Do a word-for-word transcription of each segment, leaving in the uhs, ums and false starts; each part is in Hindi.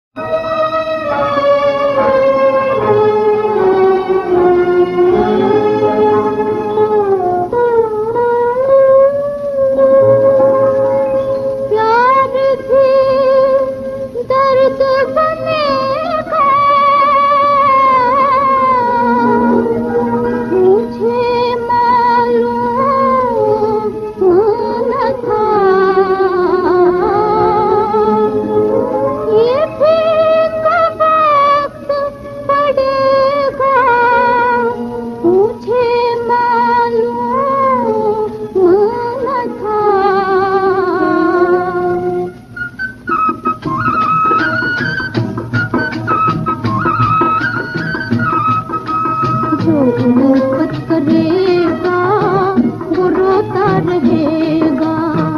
मोहब्बत करेगा वो रोता रहेगा,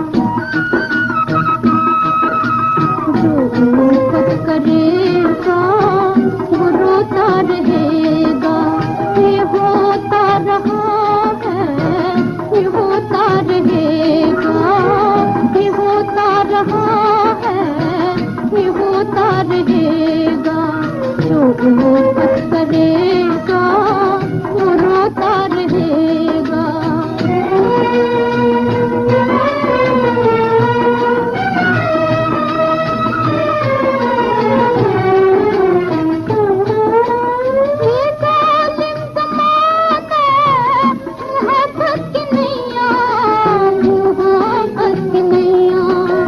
जो मोहब्बत करेगा वो रोता रहेगा। ये होता रहा है, ये होता रहेगा, ये होता रहा है, ये होता रहेगा। जो मोहब्बत करेगा वो रोता रहेगा। ये जालिम ज़माना मोहब्बत की नैया, मोहब्बत की नैया।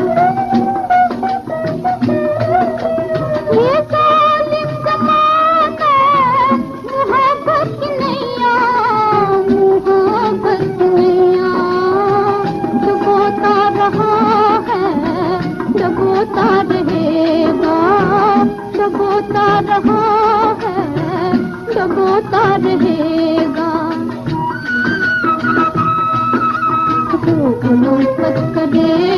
ये जालिम ज़माना मोहब्बत की नैया, मोहब्बत की नैया। डुबोता रहा है, डुबोता रहेगा, डुबोता रहा है, डुबोता रहेगा। जो मोहब्बत करे